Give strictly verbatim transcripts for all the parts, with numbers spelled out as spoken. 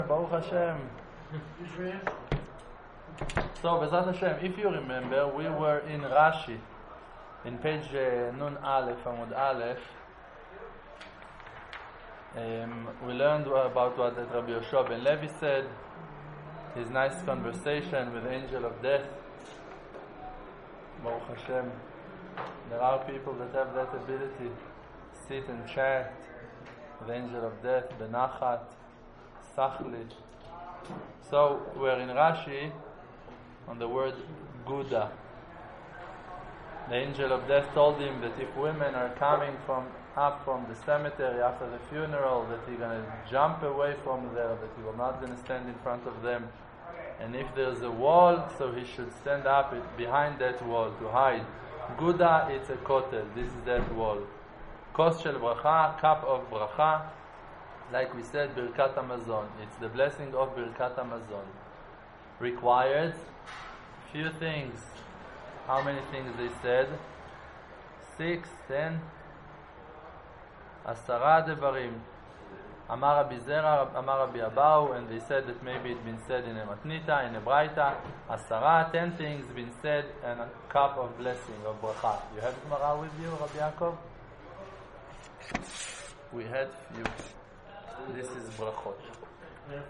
Baruch Hashem. So, Bezrat Hashem, if you remember, we were in Rashi, in page uh, Nun Aleph, Amud Aleph. Um, we learned about what that Rabbi Yoshua ben Levi said, his nice conversation with the angel of death. Baruch Hashem. There are people that have that ability, sit and chat with the angel of death, benachat, sachli. So we're in Rashi on the word Guda. The angel of death told him that if women are coming from up from the cemetery after the funeral, that he's going to jump away from there, that he will not going to stand in front of them. And if there's a wall, so he should stand up behind that wall to hide. Guda, it's a kotel. This is that wall. Kos shel bracha, cup of bracha. Like we said, Birkat Hamazon. It's the blessing of Birkat Hamazon. Required few things. How many things they said? Six, ten, Asara devarim. Amar Rabbi Zera, Amar Rabbi Abahu, and they said that maybe it's been said in a matnita, in a braita. Asara, ten things been said, and a cup of blessing, of bracha. You have Gemara with you, Rabbi Yaakov? We had few. This is brachot. Well,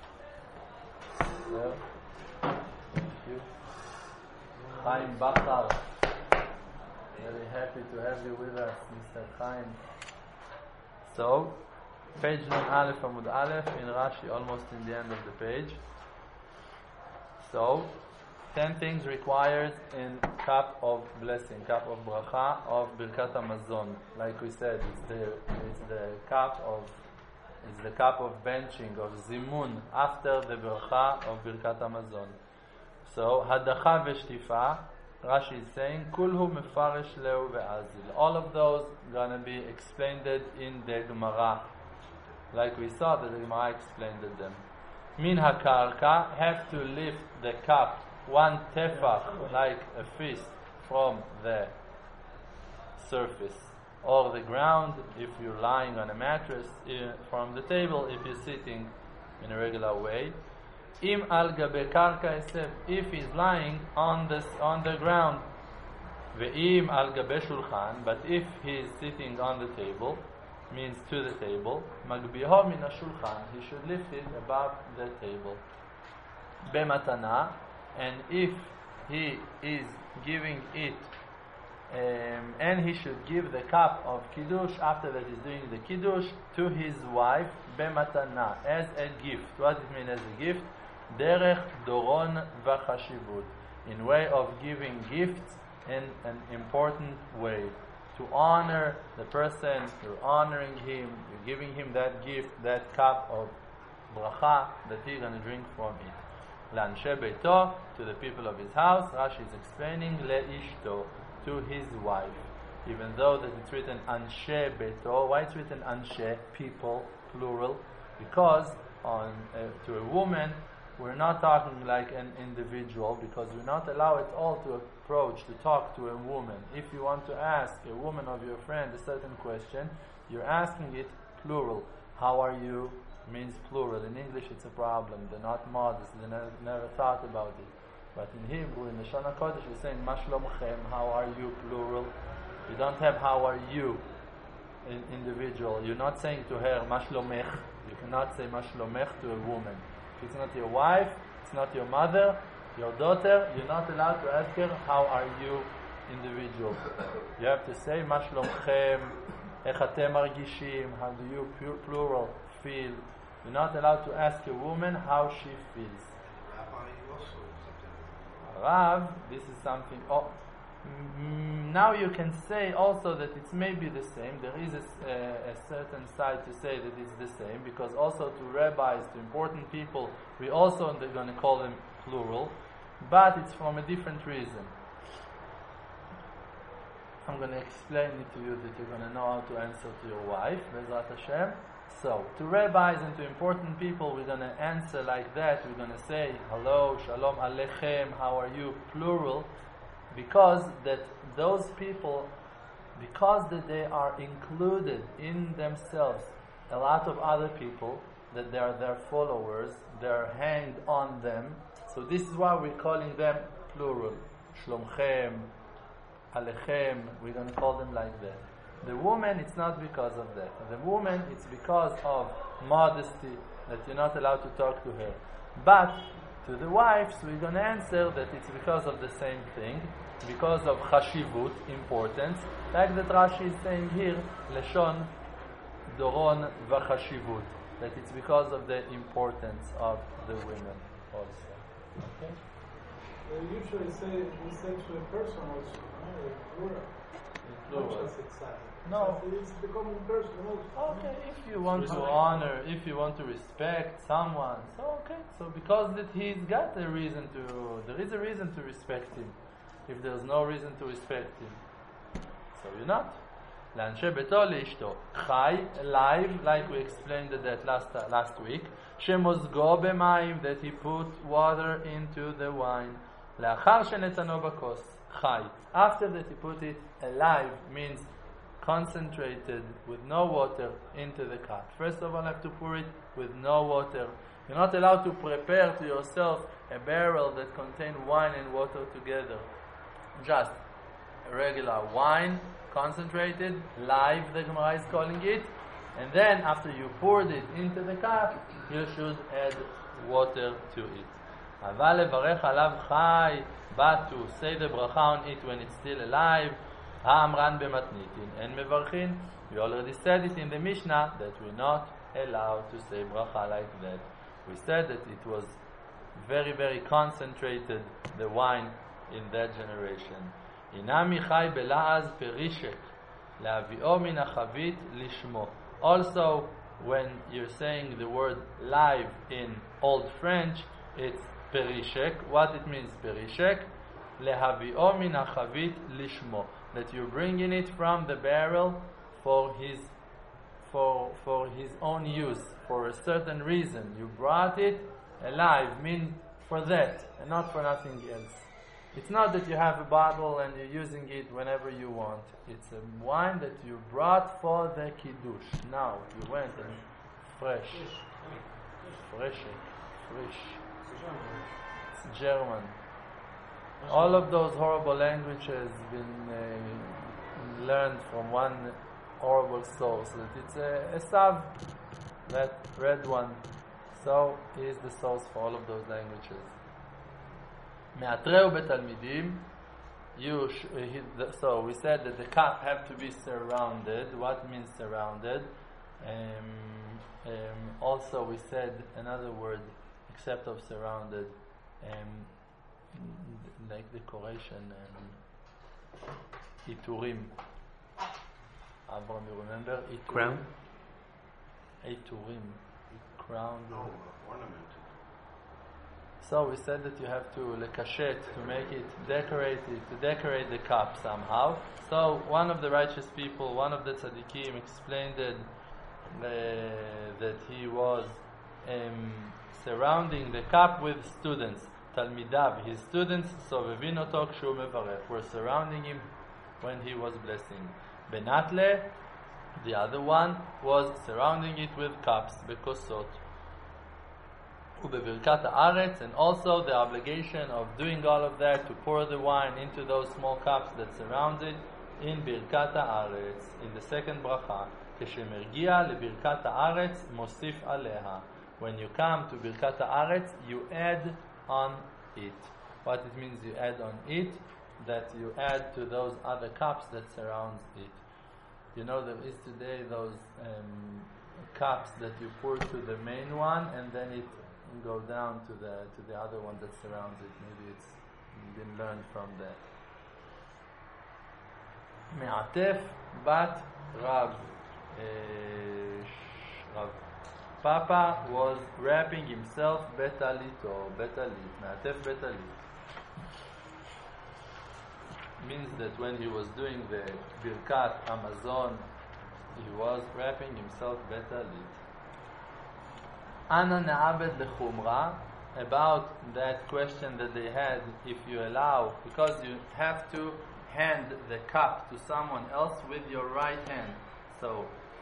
thank you. Chaim Bachar. Very happy to have you with us, Mister Chaim. So, page Nun Aleph Amud Aleph in Rashi, almost in the end of the page. So, ten things required in cup of blessing, cup of bracha of Birkat Hamazon. Like we said, it's the it's the cup of it's the cup of benching of zimun after the bracha of Birkat Hamazon. So, hadacha veshtifa. Rashi is saying, kulhu mefarish leu ve'azil. All of those gonna be explained in the Gemara. Like we saw that the Gemara explained them. Min hakarka, have to lift the cup one tefach, like a fist, from the surface or the ground if you're lying on a mattress, from the table if you're sitting in a regular way. Im al gabe karka esef, if he's lying on the on the ground. Ve'im al gabe shulchan, but if he's sitting on the table, means to the table. Magbiho min shulchan, he should lift it above the table. Bematana, and if he is giving it, um, and he should give the cup of kiddush after that he's doing the kiddush to his wife. Bematana, as a gift. What does it mean as a gift? Derech doron v'chashivut, in way of giving gifts in an important way. To honor the person, you're honoring him, you're giving him that gift, that cup of bracha that he's going to drink from it. L'anshe beito, to the people of his house. Rashi is explaining le'ishto, to his wife. Even though that it's written anshe beito, why it's written anshe, people, plural? Because on uh, to a woman, we're not talking like an individual, because we're not allowed at all to approach, to talk to a woman. If you want to ask a woman of your friend a certain question, you're asking it plural. How are you? Means plural. In English it's a problem. They're not modest. They never, never thought about it. But in Hebrew, in the Shana Kodesh, we're saying Mashlomchem, how are you? Plural. You don't have how are you in individual. You're not saying to her Mashlomech. You cannot say Mashlomech to a woman. If it's not your wife, it's not your mother, your daughter, you're not allowed to ask her, how are you, individual. You have to say, Ma shlomchem, ech atem margishim, how do you, plural, feel. You're not allowed to ask a woman how she feels. Rav, this is something, oh, mm, now you can say also that it's maybe the same. There is a, uh, a certain side to say that it's the same, because also to rabbis, to important people, we also are going to call them plural, but it's from a different reason. I'm going to explain it to you that you're going to know how to answer to your wife, Bezrat Hashem. So, to rabbis and to important people, we're going to answer like that. We're going to say, hello, shalom aleichem, how are you, plural, because that those people, because that they are included in themselves a lot of other people, that they are their followers, they're hanged on them. So this is why we're calling them plural. Shlomchem, Alechem, we're going to call them like that. The woman, it's not because of that. The woman, it's because of modesty, that you're not allowed to talk to her. But to the wives, we're going to answer that it's because of the same thing, because of chashivut, importance, like that Rashi is saying here, Leshon, Doron, v'chashivut, that it's because of the importance of the women also. Okay? They usually say, we say to a person also, no, a plural. Not just exactly. No. It's the common person also. Okay, if you want to honor, if you want to respect someone, so okay. So because that he's got a reason to, there is a reason to respect him. If there's no reason to respect him, so you're not. לאנשי ביתו לאשתו חי, live, like we explained that last uh, last week, שמוזגו במים, that he put water into the wine, לאחר שנתנו בכוס, חי, after that he put it alive, means concentrated with no water into the cup. First of all, you have to pour it with no water. You're not allowed to prepare to yourself a barrel that contains wine and water together. Just regular wine, concentrated, live, the Gemara is calling it, and then after you poured it into the cup, you should add water to it. אבל לברך עליו חי, but to say the bracha on it when it's still alive, האמרן במתניתין, אין מברכין. We already said it in the Mishnah that we're not allowed to say bracha like that. We said that it was very, very concentrated, the wine in that generation. Inami chai bela'az perishek, להביאו מן החבית לשמו. Also, when you're saying the word live in Old French, it's perishek. What it means, perishek? להביאו מן החבית לשמו. That you're bringing it from the barrel for his for for his own use, for a certain reason. You brought it alive, mean for that, and not for nothing else. It's not that you have a bottle and you're using it whenever you want. It's a wine that you brought for the kiddush. Now you went and fresh, fresh, fresh. It's German. All of those horrible languages been uh, learned from one horrible source. That it's a Esav, that red one. So he is the source for all of those languages. Me'atreu betalmidim. You sh- he, the, so we said that the cup have to be surrounded. What means surrounded? Um, um, also we said another word except of surrounded, um, like decoration and iturim. Avram, you remember? Iturim. Crown? Iturim. Crown. Oh, ornamented. So we said that you have to lekashet, to make it, decorate it, to decorate the cup somehow. So one of the righteous people, one of the tzaddikim, explained that, uh, that he was um, surrounding the cup with students, talmidav, his students, sovevin oto kshu mevarech, were surrounding him when he was blessing. Benatle, the other one, was surrounding it with cups, bekosot. Ubebirkat haaretz, and also the obligation of doing all of that, to pour the wine into those small cups that surround it, in birkat haaretz, in the second bracha. Keshemergia lebirkat haaretz mosif aleha. When you come to birkat haaretz, you add on it. What it means, you add on it, that you add to those other cups that surrounds it. You know, there is today those um, cups that you pour to the main one, and then it go down to the to the other one that surrounds it. Maybe it's been learned from that. Me'atef bat Rav. Uh, Rav Papa was wrapping himself betalito, betalit. Me'atef betalit means that when he was doing the Birkat Hamazon, he was wrapping himself betalit. Ana na'abed lechumra, about that question that they had, if you allow, because you have to hand the cup to someone else with your right hand. So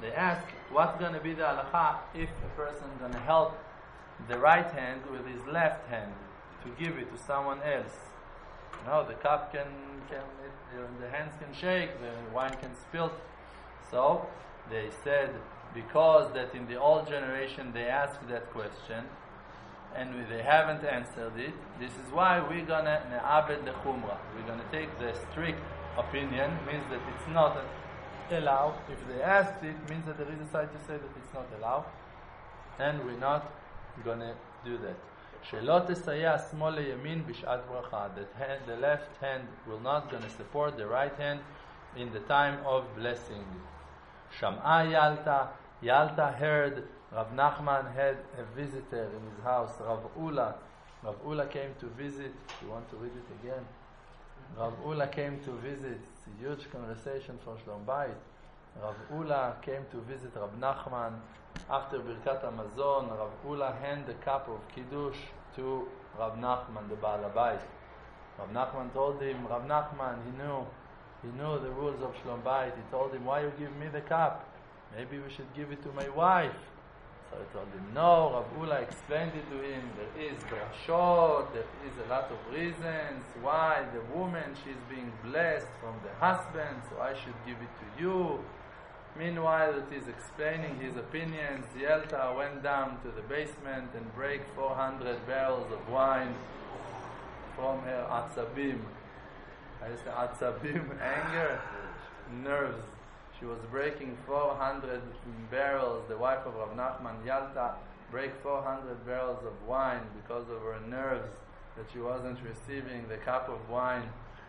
they ask what's going to be the halacha if a person is going to help the right hand with his left hand to give it to someone else. You know, the cup can, can it, the hands can shake, the wine can spill. So they said, because that in the old generation they asked that question and they haven't answered it, this is why we're gonna ne'abed the chumrah. We're gonna take the strict opinion, means that it's not allowed. If they asked it, means that there is a side to say that it's not allowed, and we're not gonna do that. שלא תסייע שמאל לימין בשעת ברכה. That hand, the left hand will not gonna support the right hand in the time of blessing. שמעה ילתה. Yalta heard Rav Nachman had a visitor in his house, Rav Ula. Rav Ula came to visit. You want to read it again? Rav Ula came to visit. It's a huge conversation for Shlom Bayit. Rav Ula came to visit Rav Nachman. After Birkat Hamazon, Rav Ula handed a cup of Kiddush to Rav Nachman, the Baal HaBayit. Rav Nachman told him, Rav Nachman, he knew, he knew the rules of Shlom Bayit. He told him, why you give me the cup? Maybe we should give it to my wife. So I told him, no. Rav Ula explained it to him. There is drashot, there is a lot of reasons why the woman, she's being blessed from the husband, so I should give it to you. Meanwhile, that he's explaining his opinions, Yelta went down to the basement and break four hundred barrels of wine from her atzabim. I say atzabim, anger, nerves. She was breaking four hundred barrels. The wife of Rav Nachman, Yalta, break four hundred barrels of wine because of her nerves that she wasn't receiving the cup of wine.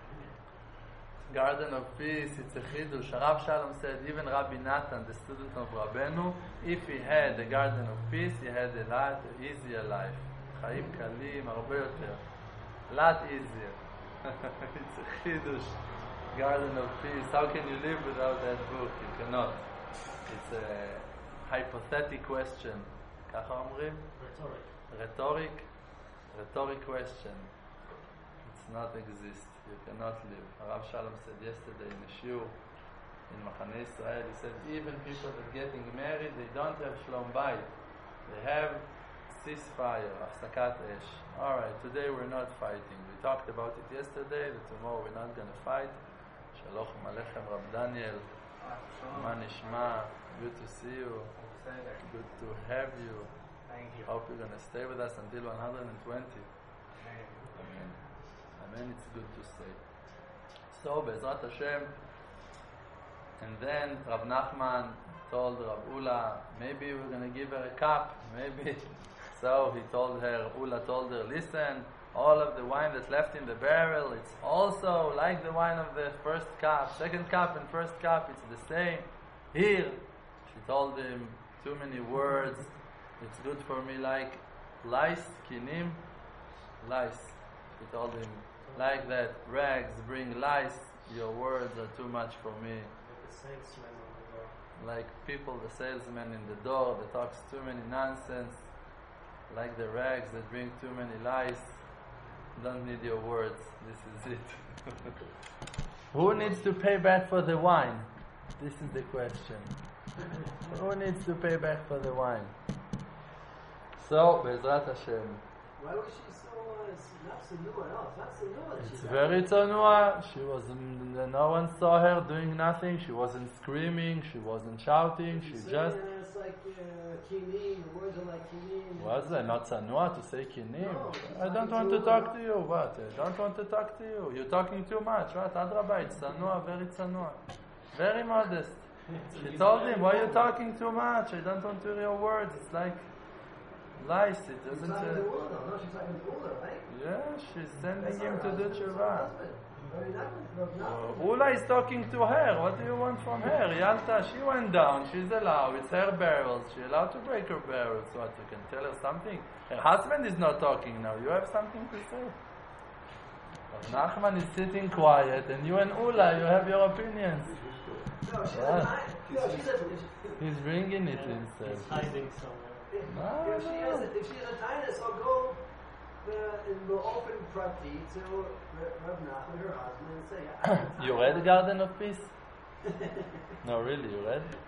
Garden of Peace, it's a chidush. Rav Shalom said, even Rabbi Natan, the student of Rabbeinu, if he had the Garden of Peace, he had a lot easier life. Chaim kalim, arbe yoter. Lot easier. It's a chidush. Garden of Peace. How can you live without that book? You cannot. It's a hypothetical question. ככה אומרים? Rhetoric. Rhetoric? Rhetoric question. It's not exist. You cannot live. Rav Shalom said yesterday in a shiur in Machane Israel, he said even people that are getting married, they don't have Shlom Bayit. They have ceasefire, Afsakat Esh. Alright, today we're not fighting. We talked about it yesterday, that tomorrow we're not going to fight. Shalom Alechem, Rab Daniel. Ma nishma. Good to see you. Good to have you. Thank you. Hope you're going to stay with us until one hundred twenty. Amen. Amen. It's good to stay. So, Be'ezrat Hashem. And then Rav Nachman told Rav Ula, maybe we're going to give her a cup. Maybe. So he told her, Ula told her, listen, all of the wine that's left in the barrel, it's also like the wine of the first cup. Second cup and first cup, it's the same. Here, she told him too many words. It's good for me like lice, kinim, lice. She told him, like that, rags bring lice, your words are too much for me. Like the salesman on the door. Like people, the salesman in the door that talks too many nonsense. Like the rags that bring too many lies. Don't need your words. This is it. Who needs to pay back for the wine? This is the question. Who needs to pay back for the wine? So, Be'ezrat Hashem. Why was she so uh, not sanua? No, it's not sanua. It's She's very tzanua. She was, no one saw her doing nothing. She wasn't screaming. She wasn't shouting. She She's just. saying, uh, it's like uh, kinim. The words are like kinim. Was it not tzanua to say kinim? No, I don't want to talk to you. What? I don't want to talk to you. You're talking too much. What? Adrabah, it's tzanua, very tzanua. Very modest. She told him, why are you talking too much? I don't want to hear your words. It's like lice. It She's doesn't talking say. to Ula, though. No, she's talking to Ula, right? Yeah, she's sending That's him not to her do husband, it's her tshuva. husband. Very nice. No, Uh, Ula is talking to her. What do you want from her? Yalta, she went down. She's allowed. It's her barrels. She's allowed to break her barrels. What, you can tell her something? Her husband is not talking now. You have something to say. Rav Nachman is sitting quiet, and you and Ula, you have your opinions. no, she's Yeah. a no, she's a, He's bringing it himself. Hiding somewhere. if, No, if she no. has a, if she has a tinus, I'll go uh, in the open prati to Rav Nachman, her husband, and say, You read Garden of Peace? No, really, you read?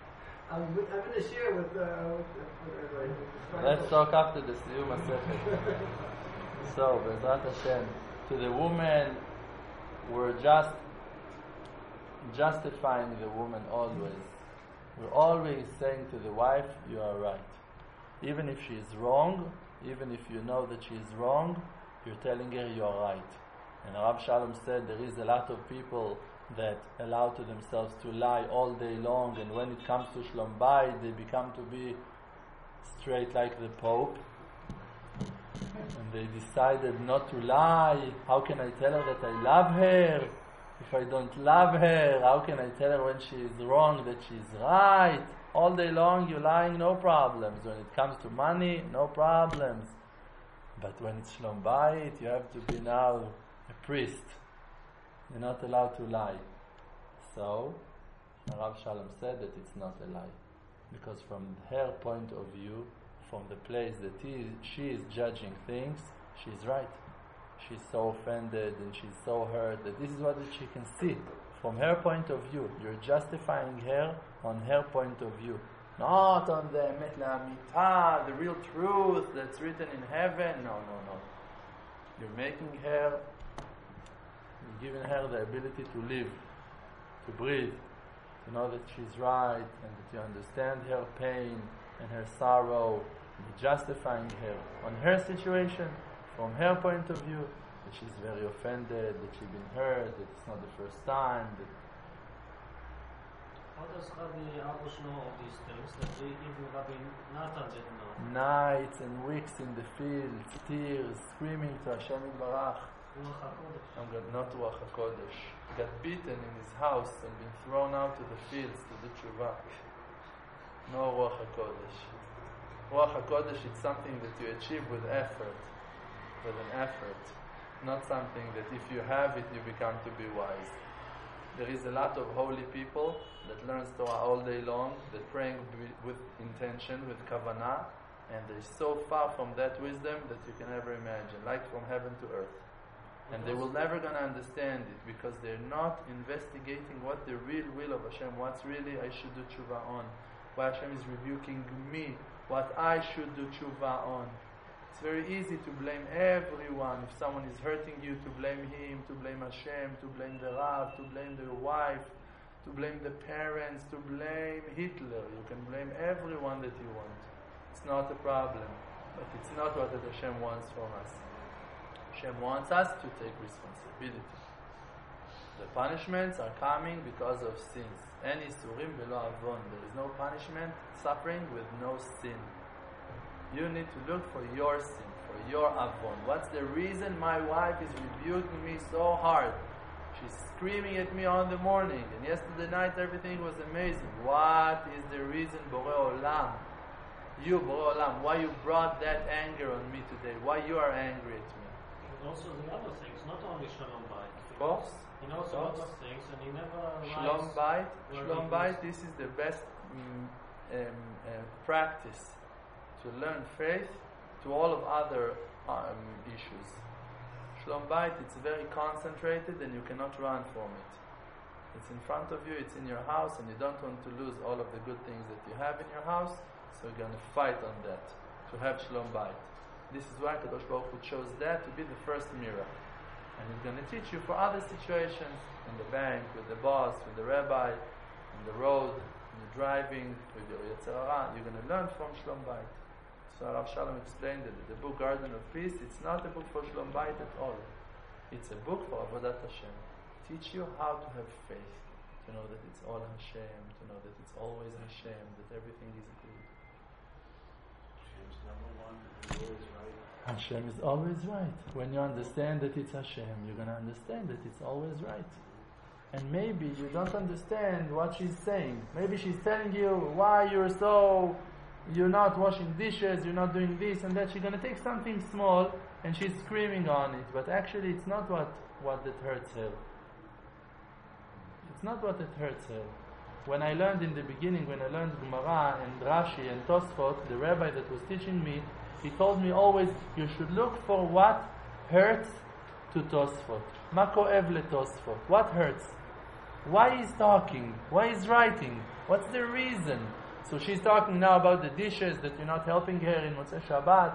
I'm, I'm going to share with, uh, with, with, with, with Let's talk after the Siyum Masechet. So, Bezrat Hashem, to the woman, we're just justifying the woman always. We're always saying to the wife, you are right. Even if she is wrong, even if you know that she is wrong, you're telling her you are right. And Rav Shalom said there is a lot of people that allow to themselves to lie all day long, and when it comes to Shlom Bayit, they become to be straight like the Pope. And they decided not to lie. How can I tell her that I love her? If I don't love her, how can I tell her when she is wrong that she is right? All day long you're lying, no problems. When it comes to money, no problems. But when it's Shlom Bayit, you have to be now a priest. You're not allowed to lie. So, Rav Shalom said that it's not a lie. Because from her point of view, from the place that he, she is judging things, she's right. She's so offended and she's so hurt that this is what she can see. From her point of view, you're justifying her on her point of view. Not on the Emet La'amita, the real truth that's written in heaven. No, no, no. You're making her, you're giving her the ability to live, to breathe, to know that she's right and that you understand her pain and her sorrow. You're justifying her on her situation, from her point of view, that she's very offended, that she's been hurt, that it's not the first time. That How does Rabbi Arush know all these things that we, even Rabbi Natan didn't know? Nights and weeks in the fields, tears, screaming to Hashem Yitbarach. Ruach HaKodesh. I'm got not Ruach HaKodesh. Got beaten in his house and been thrown out to the fields to do tshuva. No Ruach HaKodesh. Ruach HaKodesh is something that you achieve with effort, with an effort. Not something that if you have it, you become to be wise. There is a lot of holy people that learns Torah all day long, that praying with intention, with kavanah, and they're so far from that wisdom that you can never imagine, like from heaven to earth. And they will never gonna understand it because they're not investigating what the real will of Hashem, what's really I should do tshuva on, why Hashem is rebuking me, what I should do tshuva on. It's very easy to blame everyone. If someone is hurting you, to blame him, to blame Hashem, to blame the Rav, to blame the wife, to blame the parents, to blame Hitler. You can blame everyone that you want. It's not a problem. But it's not what that Hashem wants from us. Hashem wants us to take responsibility. The punishments are coming because of sins. En isurim velo avon. There is no punishment, suffering with no sin. You need to look for your sin, for your avon. What's the reason my wife is rebuking me so hard? She's screaming at me on the morning, and yesterday night everything was amazing. What is the reason, Borei Olam? You, Borei Olam, why you brought that anger on me today? Why you are angry at me? But also the other things, not only Shalom Bayit. Of course. He knows a lot of things, and he never Shalom lies Bayit, where Shalom he Bayit, this is the best um, um, uh, practice to learn faith to all of other um, issues. Shalom Bayit, it's very concentrated and you cannot run from it. It's in front of you, it's in your house, and you don't want to lose all of the good things that you have in your house, so you're going to fight on that, to have Shalom Bayit. This is why Kadosh Baruch Hu chose that to be the first mirror. And He's going to teach you for other situations, in the bank, with the boss, with the rabbi, on the road, when you're driving, with your Yetzer Hara. You're going to learn from Shalom Bayit. So Rav Shalom explained that the book Garden of Peace, it's not a book for Shalom Bayit at all. It's a book for Avodat Hashem. Teach you how to have faith, to know that it's all Hashem, to know that it's always Hashem, that everything is good. Hashem's number one, and always right. Hashem is always right. When you understand that it's Hashem, you're going to understand that it's always right. And maybe you don't understand what she's saying. Maybe she's telling you why you're so, you're not washing dishes, you're not doing this and that. She's going to take something small and she's screaming on it. But actually it's not what, what that hurts her. It's not what that hurts her. When I learned in the beginning, when I learned Gemara and Rashi and Tosfot, the rabbi that was teaching me, he told me always, you should look for what hurts to Tosfot. Ma ko'ev le Tosfot. What hurts? Why he's talking? Why he's writing? What's the reason? So she's talking now about the dishes, that you're not helping her in Motzei Shabbat.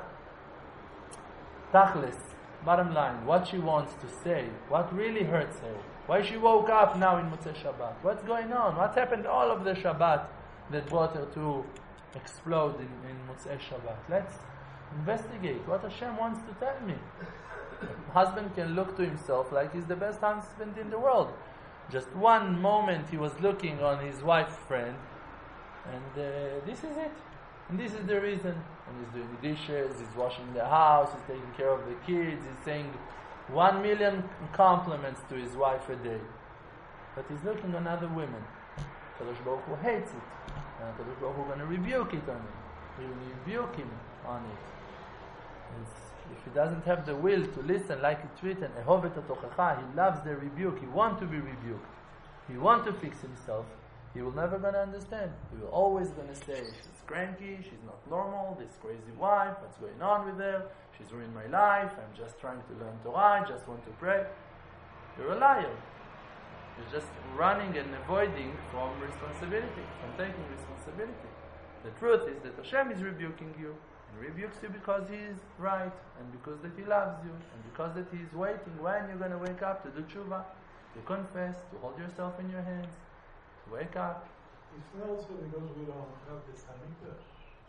Tachlis, bottom line, what she wants to say, what really hurts her. Why she woke up now in Motzei Shabbat? What's going on? What happened all of the Shabbat that brought her to explode in, in Motzei Shabbat? Let's investigate what Hashem wants to tell me. Husband can look to himself like he's the best husband in the world. Just one moment he was looking on his wife's friend, and uh, this is it. And this is the reason. And he's doing the dishes, he's washing the house, he's taking care of the kids, he's saying one million compliments to his wife a day. But he's looking on other women. Kadosh Baruch Hu hates it. And Kadosh Baruch Hu is going to rebuke it on him. He will rebuke him on it. It's, if he doesn't have the will to listen, like it's written, Ehov et hatochecha, he loves the rebuke, he wants to be rebuked. He wants to fix himself. He will never going to understand. He will always going to say, she's cranky, she's not normal, this crazy wife, what's going on with her? She's ruined my life, I'm just trying to learn Torah, I just want to pray. You're a liar. You're just running and avoiding from responsibility, from taking responsibility. The truth is that Hashem is rebuking you, and rebukes you because He is right, and because that He loves you, and because that He is waiting when you're going to wake up to do tshuva, to confess, to hold yourself in your hands, to wake up. It's not also because we don't have the Samikdash.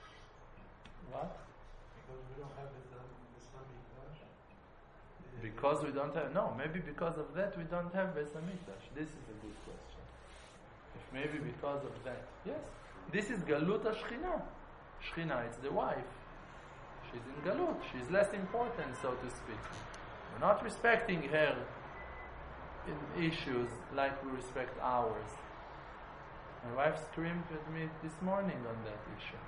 What? Because we don't have the Samikdash. Because we don't have, no, maybe because of that we don't have Beis Hamikdash. This is a good question. If maybe because of that, yes. This is Galut HaShechina. Shechina, it's the wife. She's in Galut. She's less important, so to speak. We're not respecting her in issues like we respect ours. My wife screamed at me this morning on that issue.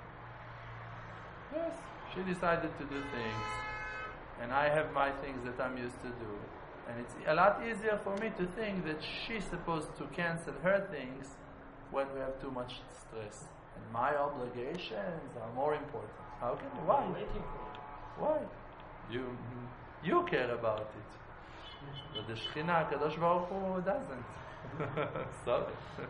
Yes, she decided to do things, and I have my things that I'm used to do. And it's a lot easier for me to think that she's supposed to cancel her things when we have too much stress. And my obligations are more important. How can you? Why? Why? You you care about it. But the Shechina, Kadosh Baruch Hu doesn't. Sorry.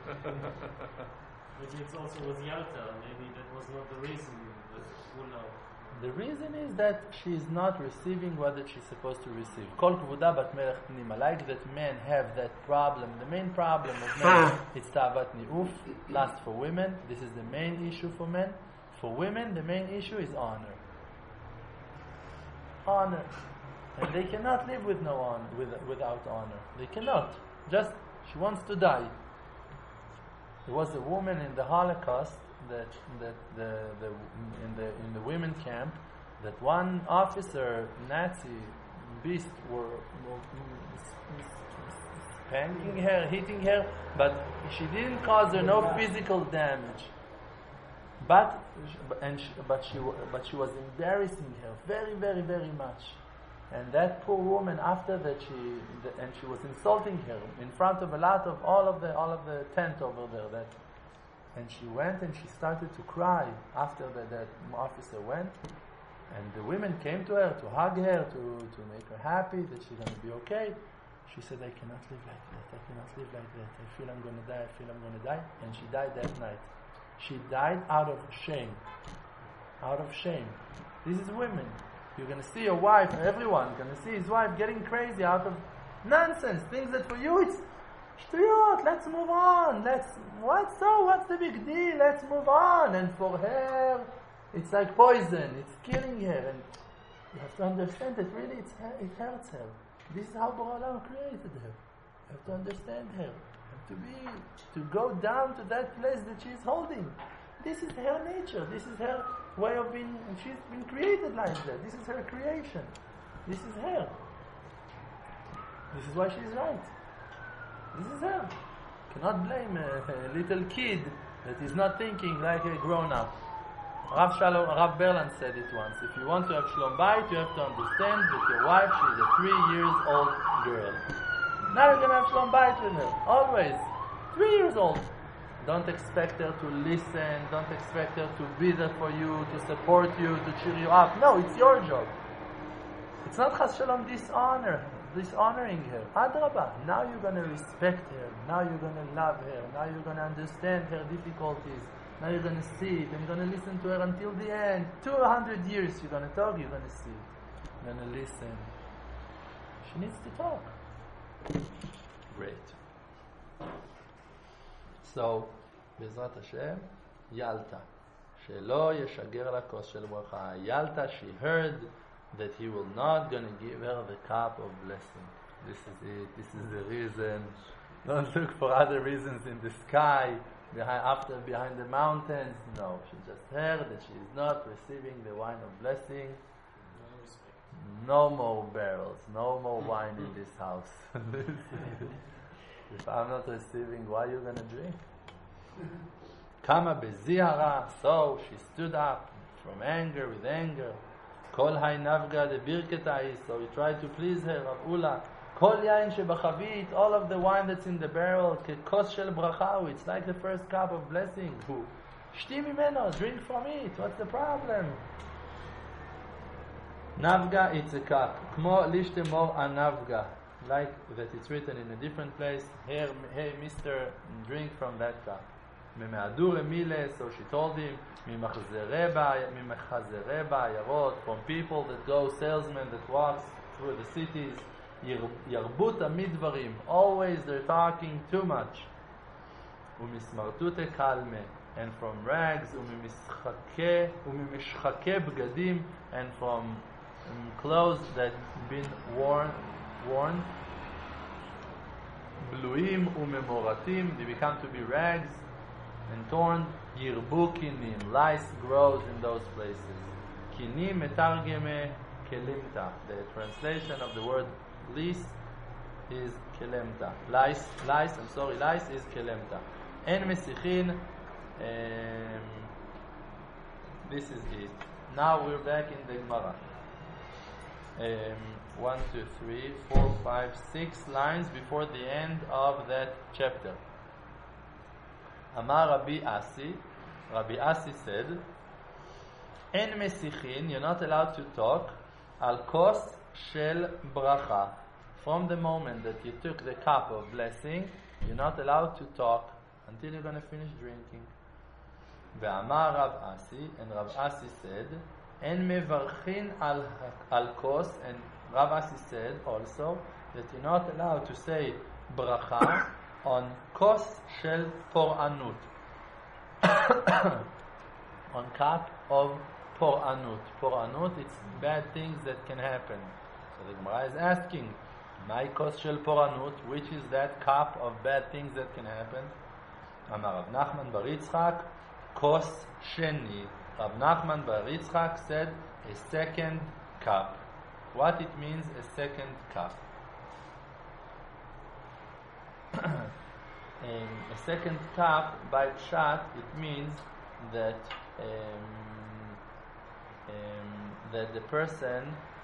Maybe it's also with Yalta. Maybe that was not the reason with Ula. The reason is that she is not receiving what that she's supposed to receive. Kol kvuda bat melech pnima. Like that men have that problem. The main problem of men is tavat ni'uf, lust for women. This is the main issue for men. For women, the main issue is honor. Honor. And they cannot live with no honor, with, without honor. They cannot. Just, she wants to die. There was a woman in the Holocaust that that the, the in the in the women camp that one officer, Nazi beast, were, were spanking her, hitting her, but she didn't cause her no physical damage. But and she, but she but she was embarrassing her very very very much. And that poor woman, after that, she the, and she was insulting her in front of a lot of all of the all of the tent over there. That, and she went and she started to cry after that. That officer went, and the women came to her to hug her to to make her happy that she's going to be okay. She said, "I cannot live like that. I cannot live like that. I feel I'm going to die. I feel I'm going to die." And she died that night. She died out of shame. Out of shame. This is women. You're going to see your wife, everyone going to see his wife getting crazy out of nonsense, things that for you it's shtuyot, let's move on, let's, what so, what's the big deal, let's move on. And for her, it's like poison, it's killing her. And you have to understand that really it's, it hurts her. This is how Borei Olam created her. You have to understand her. You have to be, to go down to that place that she is holding. This is her nature. This is her way of being. She's been created like that. This is her creation. This is her. This is why she's right. This is her. You cannot blame a, a little kid that is not thinking like a grown-up. Rav Shalom, Rav Berland said it once. If you want to have shalom bayit, you have to understand that your wife, she's a three years old girl. Now you're going to have shalom bayit with her. Always. Three years old. Don't expect her to listen. Don't expect her to be there for you, to support you, to cheer you up. No, it's your job. It's not chas shalom dishonor, dishonoring her. Adrabah. Now you're going to respect her. Now you're going to love her. Now you're going to understand her difficulties. Now you're going to sit and you're going to listen to her until the end. two hundred years you're going to talk, you're going to sit. You're going to listen. She needs to talk. Great. So, בעזרת השם, ילתה. שלא ישגר לה כוס של ברכה. ילתה, she heard that he will not going to give her the cup of blessing. This is it. This is the reason. Don't look for other reasons in the sky, behind, after behind the mountains. No, she just heard that she is not receiving the wine of blessing. No more barrels, no more wine in this house. If I'm not receiving, why are you going to drink? Kama bezihara, so she stood up from anger, with anger. Kol hay navga de birketai, so he tried to please her. Rav Ula, kol yain shebachavit, all of the wine that's in the barrel, kekos shel bracha, it's like the first cup of blessing. Shti mimeno, drink from it. What's the problem? Navga, it's a cup. Kmo lishtemor anavga, like that it's written in a different place. Here, hey, Mister, drink from that cup. Memeadur emile, so she told him, mimachzere ba'ayarot, from people that go, salesmen that walks through the cities. Yarbut amidvarim, always they're talking too much. Umismartute kalme, and from rags, umimishchake, umimishchake bgadim, and from um, clothes that been worn, worn. Bluim umemoratim, they become to be rags and torn. Yirbu kinim, lice grows in those places. Kinim metargeme kelimta. The translation of the word lice is kelemta. Lice, lice, I'm sorry, lice is kelemta. En mesichin, um, this is it. Now we're back in the Gemara. Um, one, two, three, four, five, six lines before the end of that chapter. Amar Rabbi Asi, Rabbi Asi said, En mesichin, you're not allowed to talk, al kos shel bracha. From the moment that you took the cup of blessing, you're not allowed to talk until you're going to finish drinking. Ve'amar Rav Asi, and Rav Asi said, En mevarchin al, al kos, and Rav Asi said also that you're not allowed to say bracha on kos shel poranut, on cup of poranut. Poranut, it's bad things that can happen. So the Gemara is asking, my kos shel poranut, which is that cup of bad things that can happen? Amar Rav Nachman bar Yitzchak, kos sheni. Rav Nachman bar Yitzchak said a second cup. What it means, a second cup? Um, a second cup, by pshat, it means that um, um, that the person,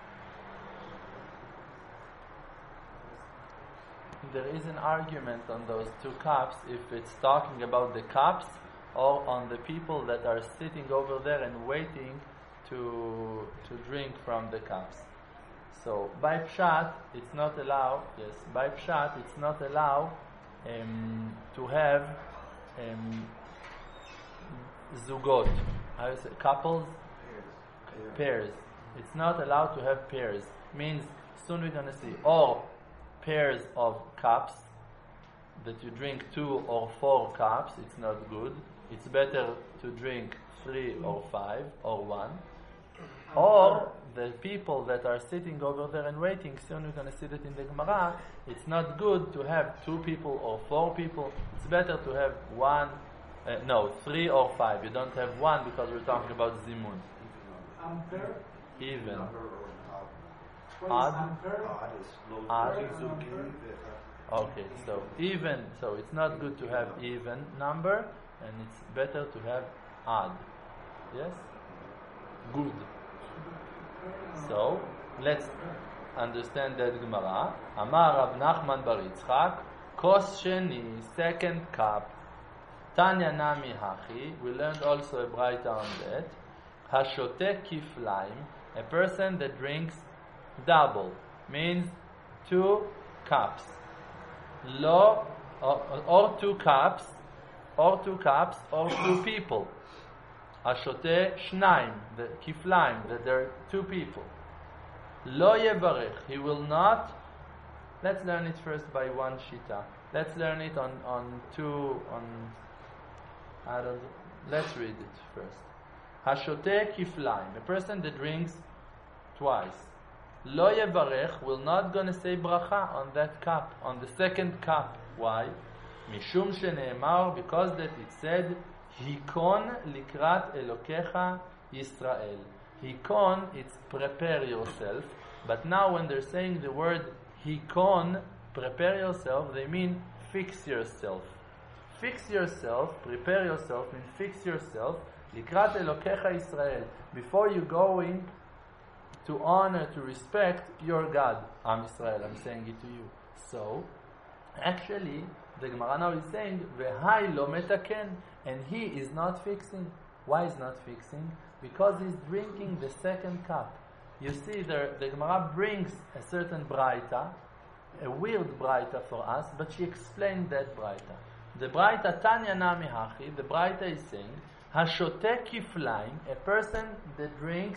there is an argument on those two cups, if it's talking about the cups or on the people that are sitting over there and waiting to to drink from the cups. So by pshat, it's not allowed. Yes, by pshat, it's not allowed um, to have um, zugot. How you say couples? Pairs. Pairs. It's not allowed to have pairs. Means soon we're gonna see or pairs of cups that you drink two or four cups. It's not good. It's better to drink three or five or one. Or the people that are sitting over there and waiting, soon we're going to see that in the Gemara, it's not good to have two people or four people. It's better to have one, uh, no, three or five. You don't have one because we're talking about zimun. Ampere? Even. Odd? Odd. Okay, so even, so it's not good to have even number, and it's better to have odd. Yes? Good. So, let's understand that Gemara. Amar Rav Nachman bar Yitzchak, kos sheni, second cup. Tanya nami hachi. We learned also a braita on that. Hashote kiflaim, a person that drinks double, means two cups. Lo, or, or two cups, or two cups, or two people. Ashote shnaim, the kiflaim, that there are two people. Lo yevarech, he will not. Let's learn it first by one shita. Let's learn it on, on two, on, I don't, let's read it first. Hashote kiflaim, a person that drinks twice. Lo yevarech, will not gonna say bracha on that cup, on the second cup. Why? Mishum sheneemar, because that it said, Hikon likrat elokecha Yisrael. Hikon, it's prepare yourself. But now when they're saying the word Hikon, prepare yourself, they mean fix yourself. Fix yourself, prepare yourself, means fix yourself. Likrat elokecha Yisrael. Before you go in to honor, to respect your God, Am Yisrael, I'm saying it to you. So, actually, the Gemara now is saying, V'hai lo metaken, and he is not fixing. Why is not fixing? Because he's drinking the second cup. You see, the, the Gemara brings a certain braita, a weird braita for us, but she explained that braita. The braita, Tanya Nami Hachi, the braita is saying, Hashote kiflaim, a person that drinks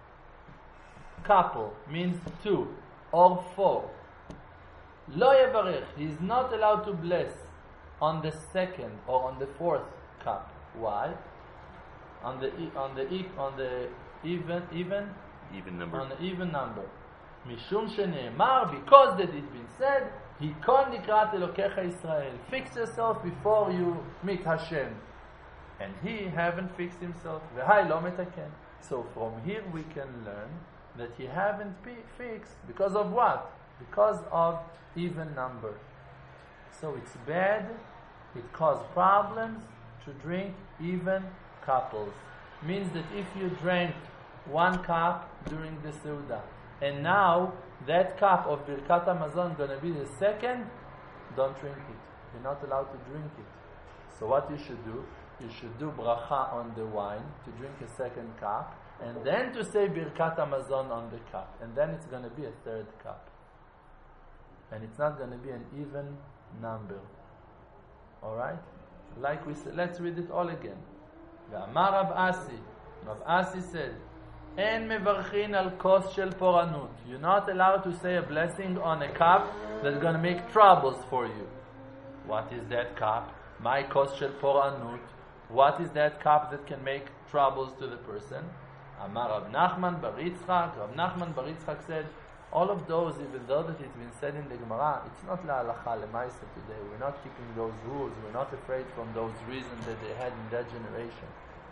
couple, means two, or four. Lo yevarech, he is not allowed to bless on the second or on the fourth cup. Why? On the e- on the e- on the even even Even number. on the even number. Mishum sheneemar, because that it's been said, Hikon likrat elokecha Yisrael. Fix yourself before you meet Hashem. And he haven't fixed himself. V'hai lo metaken. So from here we can learn that he haven't be fixed because of what? Because of even number. So it's bad, it causes problems to drink even couples. Means that if you drank one cup during the Seudah, and now that cup of Birkat Hamazon is going to be the second, don't drink it. You're not allowed to drink it. So what you should do, you should do bracha on the wine to drink a second cup, and then to say Birkat Hamazon on the cup. And then it's going to be a third cup. And it's not going to be an even number. Alright? Like we said, let's read it all again. V'amar Rav Asi. Rav Asi said, En mevarchin al kos shel poranut. You're not allowed to say a blessing on a cup that's going to make troubles for you. What is that cup? My kos shel poranut. What is that cup that can make troubles to the person? Amar Rav Nachman bar Yitzchak. Rav Nachman bar Yitzchak said, all of those, even though that it's been said in the Gemara, it's not la'alacha lemaisa today. We're not keeping those rules. We're not afraid from those reasons that they had in that generation.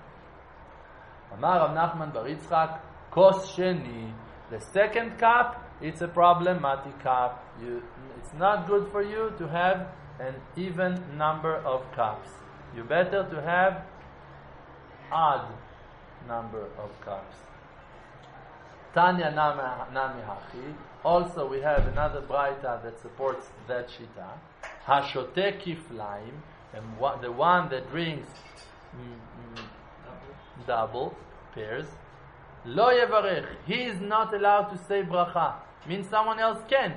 Amar Rav Nachman bar Yitzchak, kos sheni. The second cup, it's a problematic cup. You, it's not good for you to have an even number of cups. You better to have odd number of cups. Tanya Nami Hachi. Also, we have another braita that supports that shita. Hashote kiflaim, and the one that drinks mm, mm, double pairs. Lo yevarech. He is not allowed to say bracha. Means someone else can.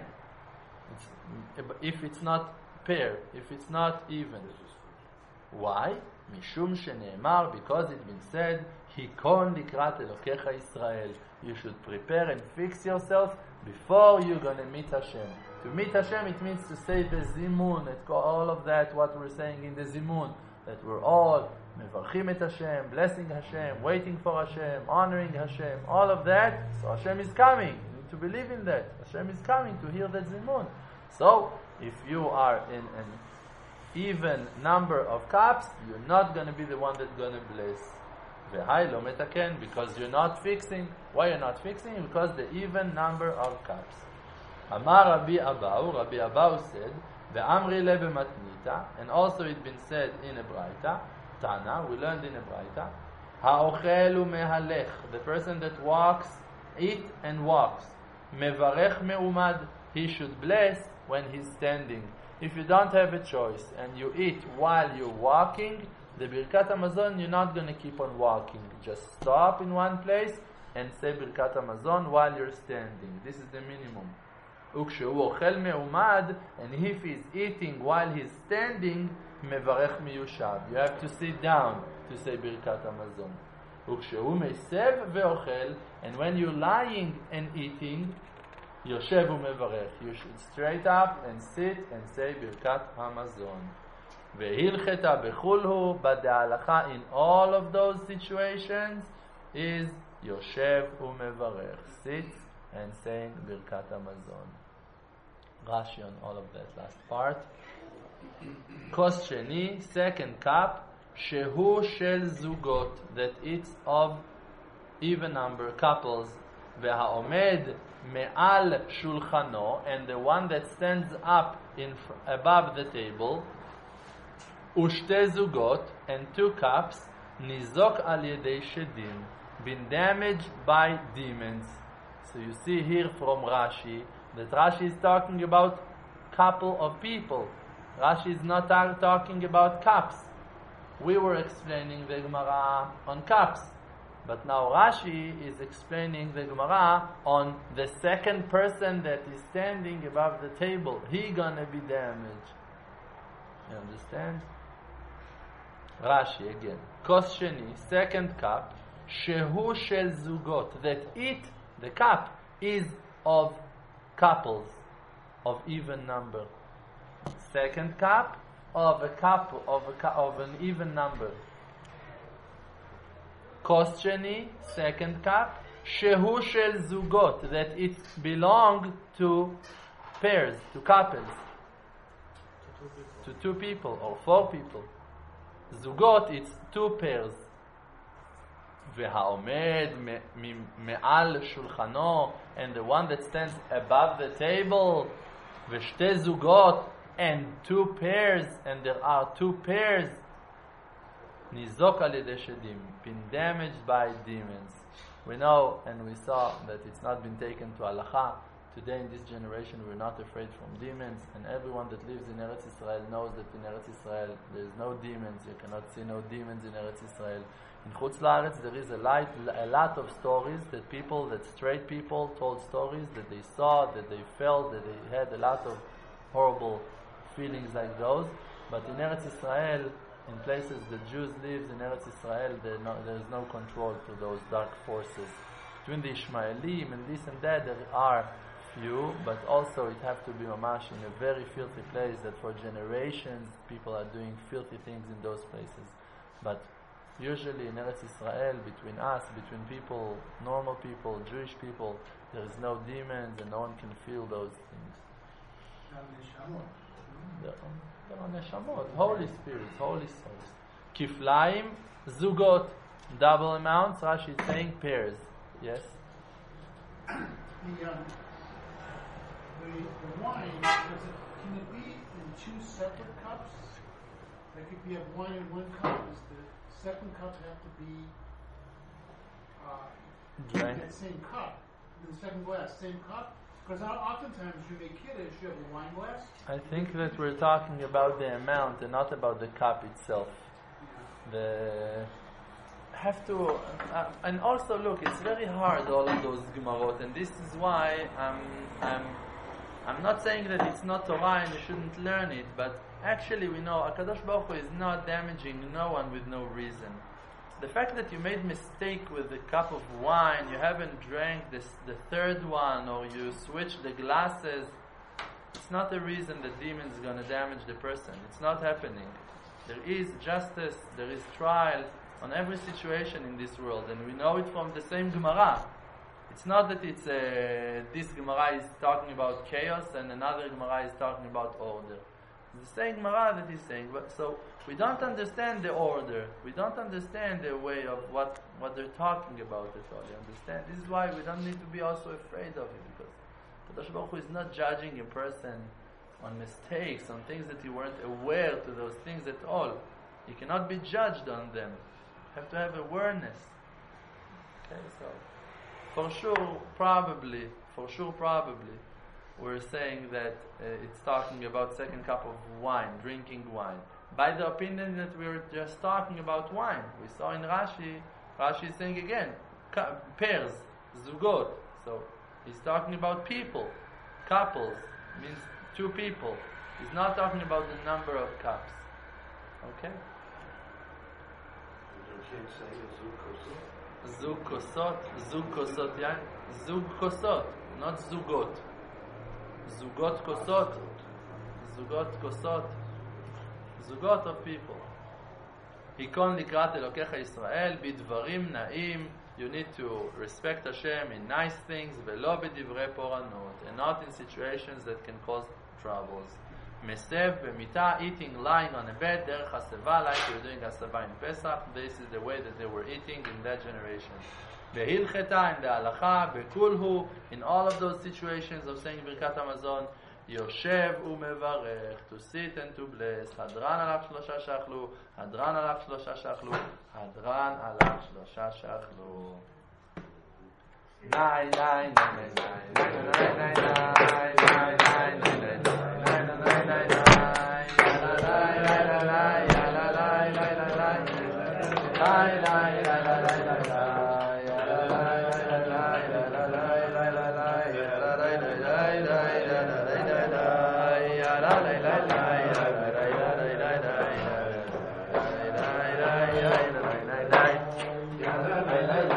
It's, if it's not pair, if it's not even. Why? Mishum sheneemar, because it's been said, Hikon likrat elokecha Yisrael. You should prepare and fix yourself before you're going to meet Hashem. To meet Hashem, it means to say the zimun, all of that, what we're saying in the zimun, that we're all mevarchim et Hashem, blessing Hashem, waiting for Hashem, honoring Hashem, all of that. So Hashem is coming. You need to believe in that. Hashem is coming to hear that zimun. So, if you are in an even number of cups, you're not going to be the one that's going to bless. V'hai lo metaken, because you're not fixing. Why you're not fixing? Because the even number of cups. Amar Rabbi Abau, Rabbi Abau said, Ve'amri le b'matnita, and also it's been said in a braita, Tana, we learned in a braita, Ha'ochelu mehalech, the person that walks, eat and walks. Mevarech me'umad, he should bless when he's standing. If you don't have a choice and you eat while you're walking, the Birkat Hamazon, you're not going to keep on walking. Just stop in one place and say Birkat Hamazon while you're standing. This is the minimum. וכשהוא אוכל מעומד, and if he's eating while he's standing, מברך מיושב. You have to sit down to say ברכת המזון. וכשהוא מסב ואוכל, and when you're lying and eating, יושב ומברך. You should straight up and sit and say ברכת המזון. והלכתה בכולהו, but the halacha in all of those situations is יושב ומברך. Sit and saying ברכת המזון. Rashi on all of that last part. כוס שני, second cup, שהוא של זוגות, that it's of even number couples, והעומד מעל שולחנו, and the one that stands up in above the table, ושתי זוגות, and two cups, ניזוק על ידי שדים, been damaged by demons. So you see here from Rashi that Rashi is talking about couple of people. Rashi is not talking about cups. We were explaining the Gemara on cups, but now Rashi is explaining the Gemara on the second person that is standing above the table. He gonna be damaged. You understand? Rashi again. Kos sheni, second cup, shehu shel zugot, that it, the cup, is of couples of even number. Second cup of a couple of a cu- of an even number. Kos sheni, second cup, shehu shel zugot, that it belongs to pairs, to couples, to two people or four people. Zugot, it's two pairs. והעומד מעל שולחנו, and the one that stands above the table, ושתי זוגות, and two pairs, and there are two pairs, ניזוק על ידי שדים, been damaged by demons. We know and we saw that it's not been taken to halacha. Today in this generation we're not afraid from demons, and everyone that lives in Eretz Israel knows that in Eretz Israel there is no demons. You cannot see no demons in Eretz Israel. In Chutz La'aretz there is a, light, a lot of stories that people, that straight people told stories that they saw, that they felt, that they had a lot of horrible feelings like those. But in Eretz Israel, in places the Jews live in Eretz Israel, there, no, there is no control to those dark forces. Between the Ishmaelim and this and that, there are few, but also it have to be mamash in a very filthy place that for generations people are doing filthy things in those places. But usually in Eretz Israel, between us, between people, normal people, Jewish people, there is no demons and no one can feel those things. There are neshamot, holy spirits, holy souls. Kiflaim, zugot, double amounts. Rashi is saying pairs. Yes? The, um, the, the wine, does it, can it be in two separate cups? Like if you have wine in one cup, does the second cup have to be uh, Drank. in that same cup? The second glass, same cup? Because oftentimes you make kiddush, you have a wine glass. I think that we're talking about the amount and not about the cup itself. Yeah. The have to, uh, and also look, it's very hard, all of those Gemarot, and this is why I'm, I'm, I'm not saying that it's not Torah and you shouldn't learn it, but actually we know HaKadosh Baruch Hu is not damaging no one with no reason. The fact that you made mistake with the cup of wine, you haven't drank this, the third one, or you switched the glasses, it's not a reason that demons are going to damage the person. It's not happening. There is justice, there is trial on every situation in this world, and we know it from the same Gemara. It's not that it's uh, this Gemara is talking about chaos and another Gemara is talking about order. It's the same Gemara that he's saying, but so we don't understand the order. We don't understand the way of what, what they're talking about at all. You understand? This is why we don't need to be also afraid of it, because Kadosh Baruch Hu is not judging a person on mistakes, on things that you weren't aware to those things at all. You cannot be judged on them. You have to have awareness. Okay, so for sure, probably, for sure, probably, we're saying that uh, it's talking about second cup of wine, drinking wine. By the opinion that we were just talking about wine, we saw in Rashi, Rashi is saying again, pairs, zugot. So he's talking about people. couples, means two people. He's not talking about the number of cups. Okay? You can't say Zug kosot, zug kosot, yeah? Zug kosot, not zugot. Zugot kosot, zugot kosot, zugot of people. Hikon likrat Elokecha Yisrael, bidvarim na'im. You need to respect Hashem in nice things, velo b'divrei poranot, and not in situations that can cause troubles. Mesev b'mita, eating lying on a bed, derech haseva, like you're doing haseva in Pesach. This is the way that they were eating in that generation. Behilcheta, in the halacha, bekulhu, in all of those situations of saying Birkat Hamazon, Yoshev umevarech, to sit and to bless. Hadran alav shlosha shachlu, hadran alav shlosha shachlu, hadran alav shlosha shachlu. Nine, nine, nine, nine, nine, nine, nine, nine, nine, nine, nine, la la la